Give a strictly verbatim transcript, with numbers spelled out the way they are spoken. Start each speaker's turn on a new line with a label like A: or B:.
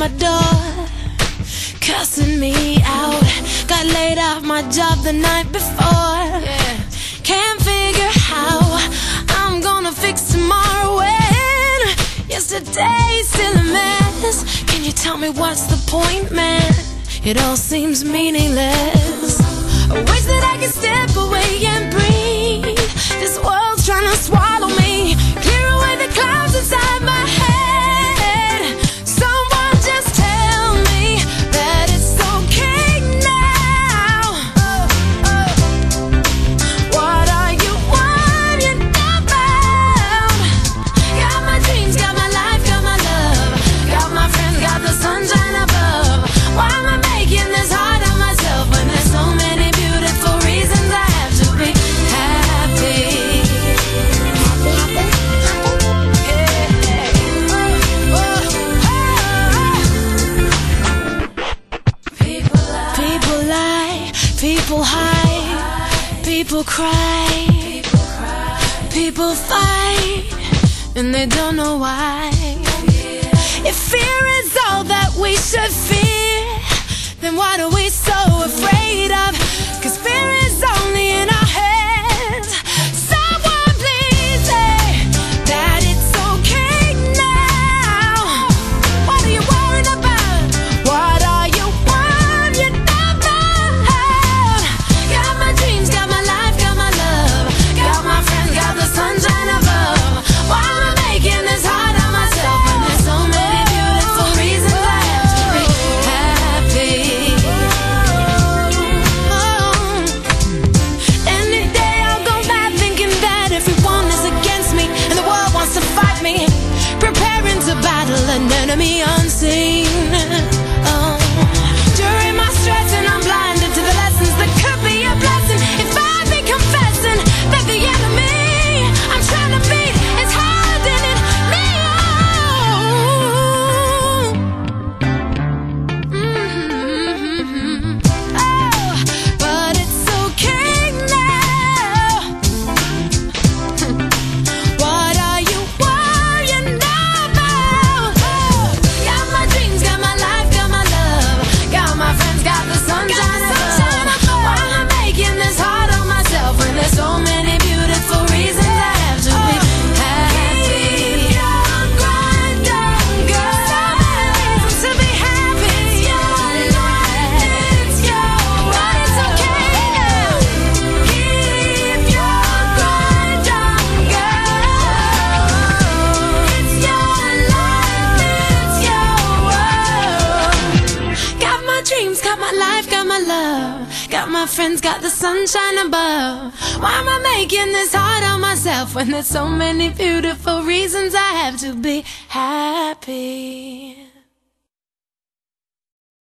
A: my door, cussing me out. Got laid off my job the night before. Yeah. Can't figure how I'm gonna fix tomorrow when yesterday's still a mess. Can you tell me what's the point, man? It all seems meaningless. I wish that I could step away and breathe. This world's trying to swallow me. Clear away the clouds inside my head. Someone just tell me that it's okay now. Oh, oh. What are you worrying about? Got my dreams, got my life, got my love. Got my friends, got the sunshine above. Why am I making this hard on myself when there's so many beautiful reasons I have to be happy? People lie, people hide, people cry, people fight, and they don't know why. If fear is all that we should fear, then what are we so afraid of? 'Cause fear is only in our heads. Someone please say that it's okay now. What are you worried about? What are you worried about? Got my dreams, got my life, got my love. Got my friends, got the sunshine above. Why am I making this hard on myself when there's so many beautiful reasons I have to be happy? Any day I'll go back thinking that everyone is against me and the world wants to fight me, preparing to battle an enemy unseen. Oh. During my stress and I'm blinded to the lessons that could be a blessing if I'd be confessing that the enemy I'm trying to beat is hiding in me. Oh. Mm-hmm. Oh, but it's okay now. What are you worrying about? Oh, got my dreams, got my life, got my love. Got my friends, got the sunshine above. Why am I making this hard on myself when there's so many beautiful reasons I have to be happy? Keep your grind on, girl. To be happy. It's your life, it's your world. It's okay now. Keep your grind on, girl. It's your life, it's your world. Got my dreams, got my life, got my love. Got my friends, got the sunshine above. Why am I making this hard on myself when there's so many beautiful reasons I have to be happy?